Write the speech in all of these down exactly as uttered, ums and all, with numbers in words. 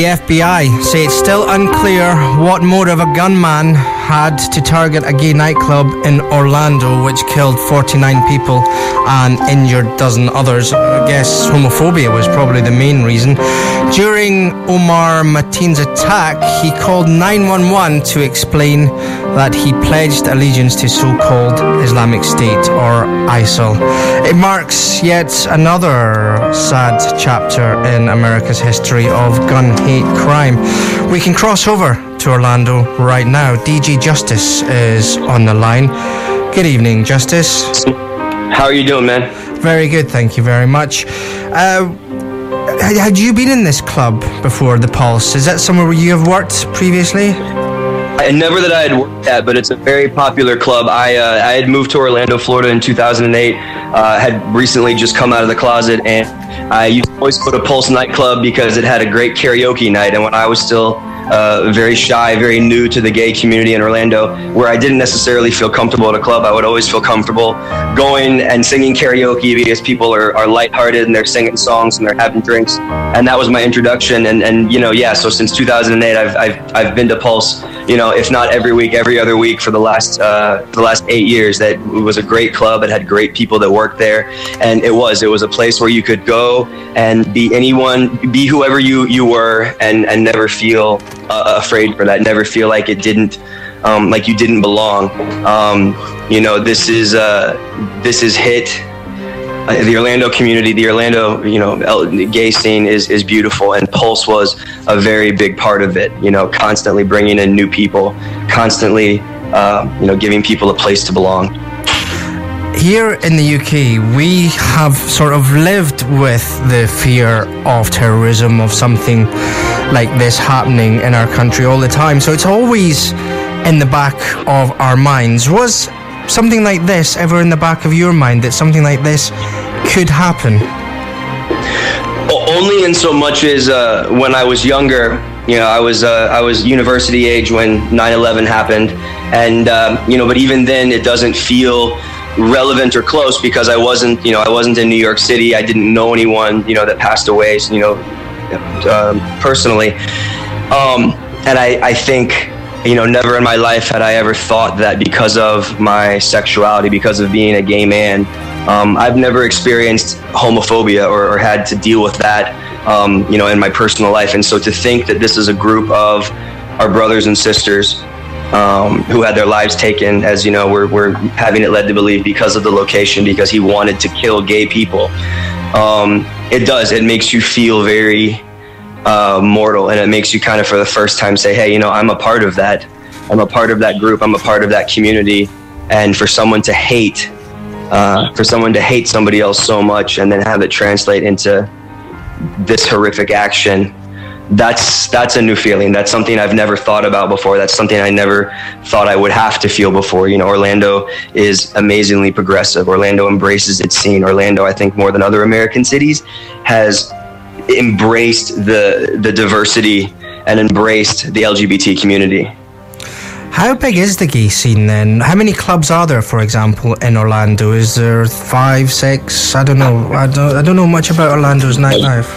F B I say it's still unclear what motive a gunman had to target a gay nightclub in Orlando, which killed forty-nine people and injured a dozen others. I guess homophobia was probably the main reason. During Omar Mateen's attack, he called nine one one to explain that he pledged allegiance to so-called Islamic State, or ISIL. It marks yet another sad chapter in America's history of gun hate crime. We can cross over to Orlando right now. D J Justice is on the line. Good evening, Justice. How are you doing, man? Very good, thank you very much. Uh, had you been in this club before, The Pulse? Is that somewhere where you have worked previously? I, never that I had worked at, but it's a very popular club. I uh, I had moved to Orlando, Florida in two thousand eight. Uh, had recently just come out of the closet, and I used to always go to Pulse nightclub because it had a great karaoke night. And when I was still uh, very shy, very new to the gay community in Orlando, where I didn't necessarily feel comfortable at a club, I would always feel comfortable going and singing karaoke because people are, are lighthearted and they're singing songs and they're having drinks. And that was my introduction. And, and you know, yeah, so since two thousand eight, I've, I've, I've been to Pulse, you know, if not every week, every other week for the last uh, the last eight years. That it was a great club. It had great people that worked there, and it was it was a place where you could go and be anyone, be whoever you you were, and and never feel uh, afraid for that. Never feel like it didn't, um, like you didn't belong. Um, you know, this is uh, this is hit. Uh, the Orlando community, the Orlando, you know, gay scene is, is beautiful, and Pulse was a very big part of it. You know, constantly bringing in new people, constantly, uh, you know, giving people a place to belong. Here in the U K, we have sort of lived with the fear of terrorism, of something like this happening in our country all the time. So it's always in the back of our minds. Was something like this ever in the back of your mind, that something like this could happen? Only in so much as uh, when I was younger, you know, I was uh, I was university age when nine eleven happened, and uh, you know, but even then, it doesn't feel relevant or close because I wasn't, you know, I wasn't in New York City. I didn't know anyone, you know, that passed away, you know, uh, personally, um, and I, I think. You know, never in my life had I ever thought that because of my sexuality, because of being a gay man, um, I've never experienced homophobia or, or had to deal with that, um, you know, in my personal life. And so to think that this is a group of our brothers and sisters um, who had their lives taken, as, you know, we're, we're having it led to believe because of the location, because he wanted to kill gay people. Um, it does. It makes you feel very Uh, mortal, and it makes you kind of for the first time say, hey, you know, I'm a part of that. I'm a part of that group. I'm a part of that community. And for someone to hate, uh, for someone to hate somebody else so much and then have it translate into this horrific action, that's that's a new feeling. That's something I've never thought about before. That's something I never thought I would have to feel before. You know, Orlando is amazingly progressive. Orlando embraces its scene. Orlando, I think, more than other American cities, has embraced the the diversity and embraced the L G B T community. How big is the gay scene then? How many clubs are there, for example, in Orlando? Is there five, six? I don't know. I don't. I don't know much about Orlando's nightlife.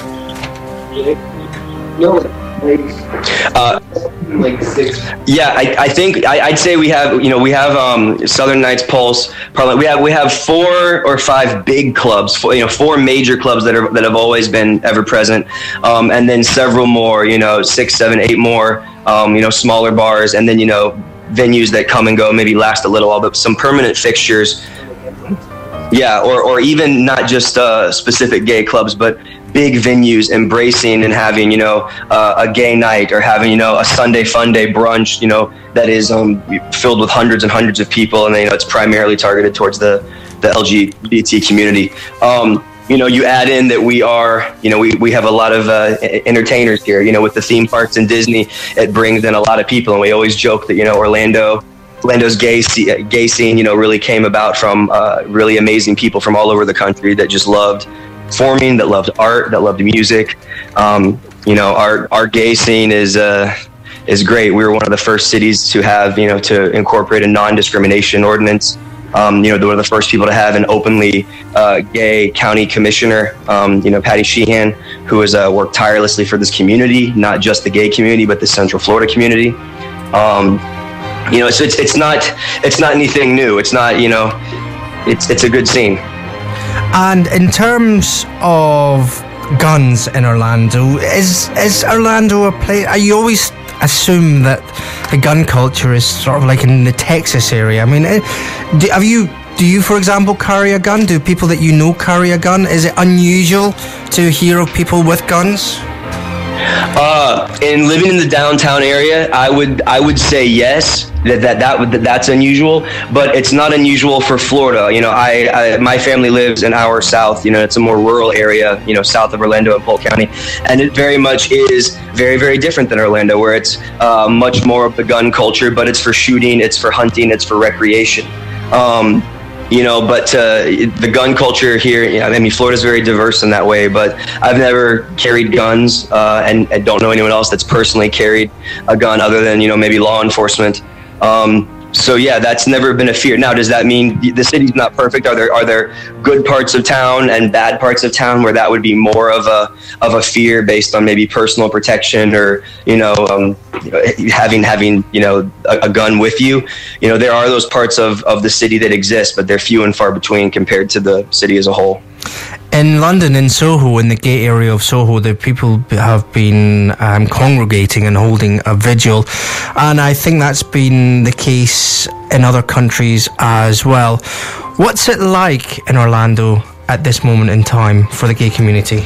No, uh, like six. Yeah, I, I think I, I'd say we have. You know, we have um, Southern Nights, Pulse, Parliament. We have we have four or five big clubs. Four, you know, four major clubs that are that have always been ever present, um, and then several more. You know, six, seven, eight more. Um, you know, smaller bars, and then you know, venues that come and go, maybe last a little while, but some permanent fixtures. Yeah, or or even not just uh, specific gay clubs, but big venues embracing and having, you know, uh, a gay night, or having, you know, a Sunday fun day brunch, you know, that is um, filled with hundreds and hundreds of people, and you know, it's primarily targeted towards the the L G B T community. Um, you know, you add in that we are, you know, we, we have a lot of uh, entertainers here. You know, with the theme parks and Disney, it brings in a lot of people, and we always joke that, you know, Orlando. Orlando's gay gay scene, you know, really came about from uh, really amazing people from all over the country that just loved performing, that loved art, that loved music. Um, you know, our our gay scene is uh, is great. We were one of the first cities to have, you know, to incorporate a non-discrimination ordinance Um, you know, they were the first people to have an openly uh, gay county commissioner, um, you know, Patty Sheehan, who has uh, worked tirelessly for this community, not just the gay community, but the Central Florida community. Um, you know, so it's it's not it's not anything new. It's not, you know, it's it's a good scene. And in terms of guns in Orlando, is is Orlando a place? Are you always assume that the gun culture is sort of like in the Texas area? I mean, do, have you, do you, for example, carry a gun? Do people that you know carry a gun? Is it unusual to hear of people with guns? Uh, in living in the downtown area, I would I would say yes. That that that would that, that's unusual, but it's not unusual for Florida. You know, I, I my family lives an hour south. You know, it's a more rural area. You know, south of Orlando and Polk County, and it very much is very very different than Orlando, where it's uh, much more of the gun culture. But it's for shooting, it's for hunting, it's for recreation. Um, You know, but uh, the gun culture here, you know, I mean, Florida's very diverse in that way, but I've never carried guns uh, and I don't know anyone else that's personally carried a gun other than, you know, maybe law enforcement. Um, so, yeah, that's never been a fear. Now, does that mean the city's not perfect? Are there are there good parts of town and bad parts of town where that would be more of a of a fear based on maybe personal protection or, you know, um, having, having you know, a, a gun with you? You know, there are those parts of, of the city that exist, but they're few and far between compared to the city as a whole. In London, in Soho, in the gay area of Soho, the people have been um, congregating and holding a vigil, and I think that's been the case in other countries as well. What's it like in Orlando at this moment in time for the gay community?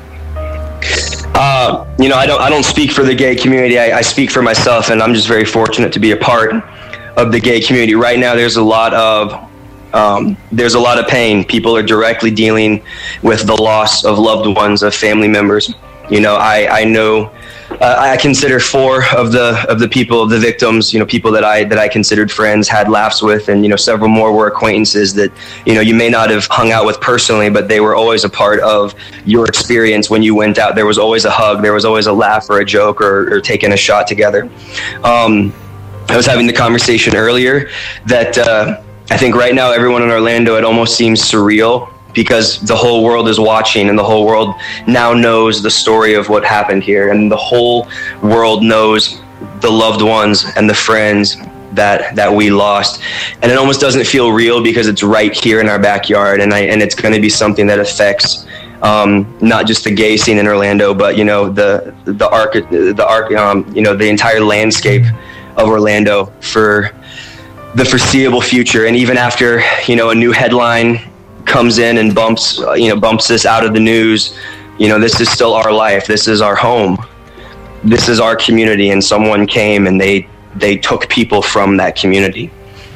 Uh, you know, I don't I don't speak for the gay community. I, I speak for myself, and I'm just very fortunate to be a part of the gay community. Right now, there's a lot of Um, there's a lot of pain. People are directly dealing with the loss of loved ones, of family members. You know, I, I know, uh, I consider four of the of the people, of the victims, you know, people that I that I considered friends, had laughs with, and, you know, several more were acquaintances that, you know, you may not have hung out with personally, but they were always a part of your experience when you went out. There was always a hug. There was always a laugh or a joke or, or taking a shot together. Um, I was having the conversation earlier that, uh, I think right now, everyone in Orlando, it almost seems surreal because the whole world is watching and the whole world now knows the story of what happened here. And the whole world knows the loved ones and the friends that that we lost. And it almost doesn't feel real because it's right here in our backyard. And I, and it's going to be something that affects um, not just the gay scene in Orlando, but, you know, the the arc, the arc, um, you know, the entire landscape of Orlando for the foreseeable future. And even after, you know, a new headline comes in and bumps, you know, bumps this out of the news, you know, this is still our life. This is our home. This is our community. And someone came and they, they took people from that community.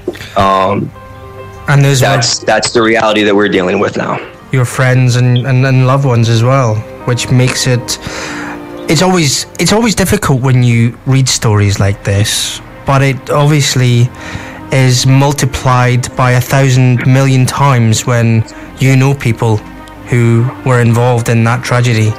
Um, and those that's, that's the reality that we're dealing with now. Your friends and, and, and loved ones as well, which makes it, it's always, it's always difficult when you read stories like this, but it obviously is multiplied by a thousand million times when you know people who were involved in that tragedy.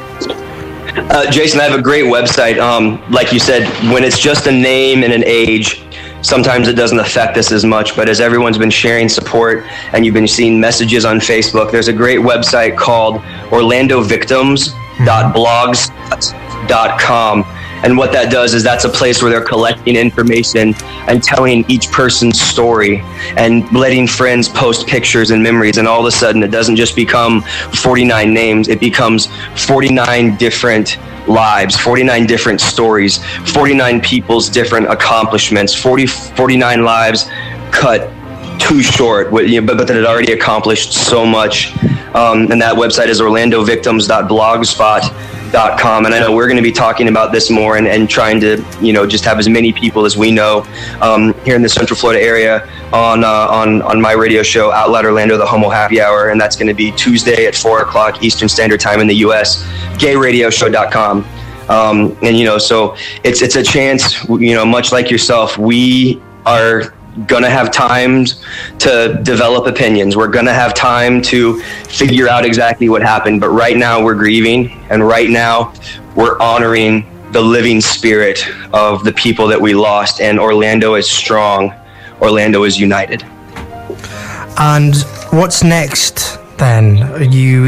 Uh, Jason, I have a great website. Um, like you said, when it's just a name and an age, sometimes it doesn't affect us as much, but as everyone's been sharing support and you've been seeing messages on Facebook, there's a great website called orlando victims dot blogspot dot com. And what that does is that's a place where they're collecting information and telling each person's story and letting friends post pictures and memories. And all of a sudden, it doesn't just become forty-nine names. It becomes forty-nine different lives, forty-nine different stories, forty-nine people's different accomplishments, forty, forty-nine lives cut too short, but, but that had already accomplished so much. Um, and that website is orlando victims dot blogspot dot com. And I know we're going to be talking about this more and, and trying to, you know, just have as many people as we know um, here in the Central Florida area on uh, on on my radio show, Out Loud Orlando, the Homo Happy Hour. And that's going to be Tuesday at four o'clock Eastern Standard Time in the U S, gay radio show dot com. Um, and, you know, so it's it's a chance, you know, much like yourself, we are going to have time to develop opinions. We're going to have time to figure out exactly what happened. But right now we're grieving, and right now we're honoring the living spirit of the people that we lost. And Orlando is strong. Orlando is united. And what's next then? You,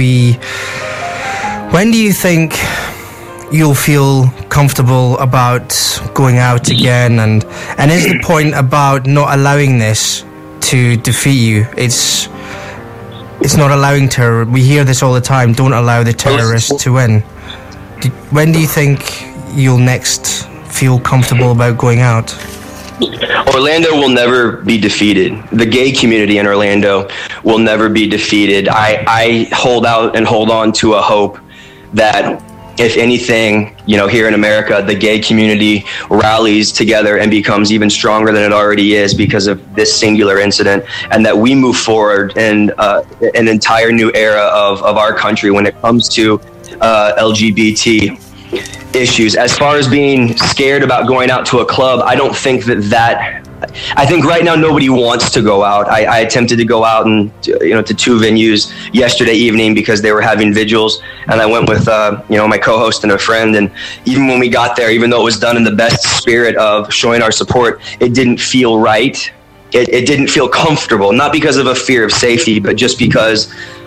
when do you think you'll feel comfortable about going out again? And and is the point about not allowing this to defeat you? It's it's not allowing terror. We hear this all the time. Don't allow the terrorists to win. When do you think you'll next feel comfortable about going out? Orlando will never be defeated. The gay community in Orlando will never be defeated. I, I hold out and hold on to a hope that, if anything, you know, here in America, the gay community rallies together and becomes even stronger than it already is because of this singular incident, and that we move forward in uh, an entire new era of, of our country when it comes to uh, L G B T issues. As far as being scared about going out to a club, I don't think that that I think right now nobody wants to go out. I, I attempted to go out and you know to two venues yesterday evening because they were having vigils, and I went with uh, you know my co-host and a friend. And even when we got there, even though it was done in the best spirit of showing our support, it didn't feel right. It, it didn't feel comfortable, not because of a fear of safety, but just because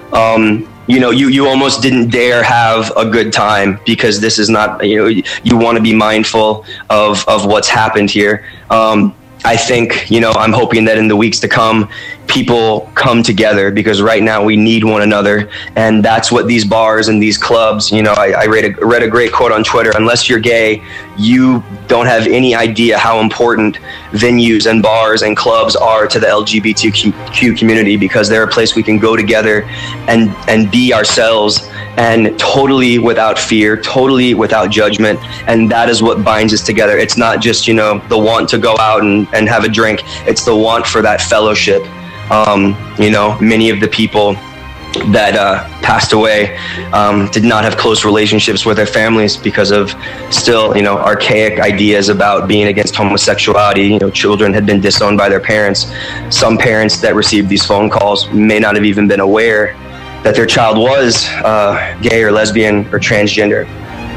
um, you know you you almost didn't dare have a good time, because this is not you know you want to be mindful of of what's happened here. Um, I think, you know, I'm hoping that in the weeks to come, people come together, because right now we need one another. And that's what these bars and these clubs, you know, I, I read, a, read a great quote on Twitter: unless you're gay, you don't have any idea how important venues and bars and clubs are to the L G B T Q community, because they're a place we can go together and, and be ourselves, and totally without fear, totally without judgment. And that is what binds us together. It's not just, you know, the want to go out and, and have a drink. It's the want for that fellowship. Um, you know, many of the people that uh, passed away um, did not have close relationships with their families because of still, you know, archaic ideas about being against homosexuality. You know, children had been disowned by their parents. Some parents that received these phone calls may not have even been aware that their child was uh, gay or lesbian or transgender.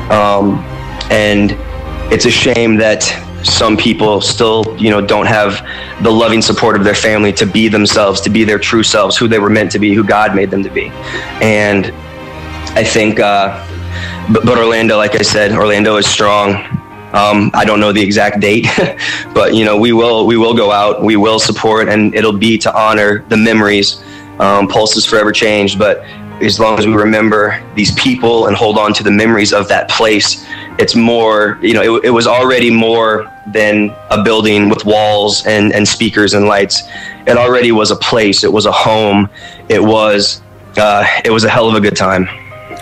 Um, and it's a shame that some people still, you know, don't have the loving support of their family to be themselves, to be their true selves, who they were meant to be, who God made them to be. And I think, uh, but, but Orlando, like I said, Orlando is strong. Um, I don't know the exact date, but, you know, we will, we will go out, we will support, and it'll be to honor the memories. Um, Pulse is forever changed, but as long as we remember these people and hold on to the memories of that place, it's more, you know, it, it was already more than a building with walls and, and speakers and lights. It already was a place. It was a home. It was, uh, it was a hell of a good time.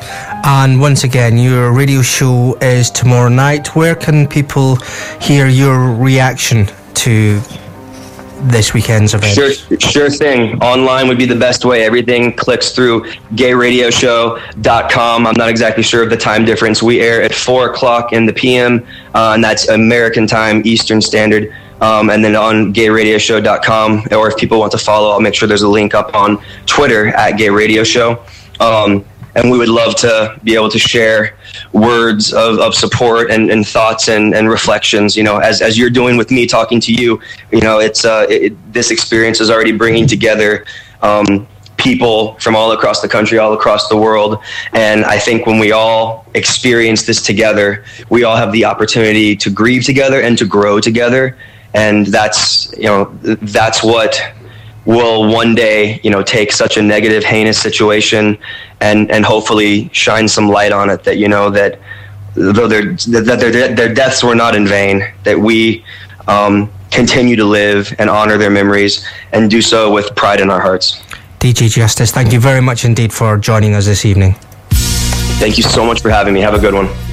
And once again, your radio show is tomorrow night. Where can people hear your reaction to this weekend's event? Sure, sure thing. Online would be the best way. Everything clicks through gay radio show dot com. I'm not exactly sure of the time difference. We air at four o'clock in the p m, uh, and that's American time, Eastern Standard. Um, and then on gay radio show dot com, or if people want to follow, I'll make sure there's a link up on Twitter at Gay Radio Show. Um, and we would love to be able to share words of, of support and, and thoughts and, and reflections, you know, as, as you're doing with me, talking to you. You know, it's uh, it, this experience is already bringing together um, people from all across the country, all across the world. And I think when we all experience this together, we all have the opportunity to grieve together and to grow together. And that's, you know, that's what will one day, you know, take such a negative, heinous situation and, and hopefully shine some light on it, that, you know, that though their, that their, their deaths were not in vain, that we um, continue to live and honor their memories and do so with pride in our hearts. D J Justice, thank you very much indeed for joining us this evening. Thank you so much for having me. Have a good one.